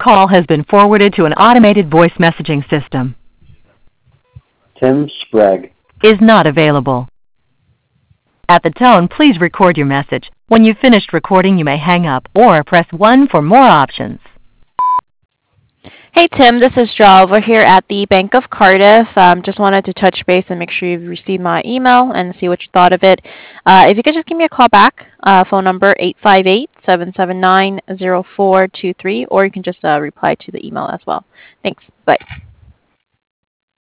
call has been forwarded to an automated voice messaging system. Tim Sprague. Is not available. At the tone, please record your message. When you've finished recording, you may hang up or press 1 for more options. Hey Tim, this is Jo over here at the Bank of Cardiff. Just wanted to touch base and make sure you've received my email and see what you thought of it. If you could just give me a call back, phone number 858-779-0423, or you can just reply to the email as well. Thanks. Bye.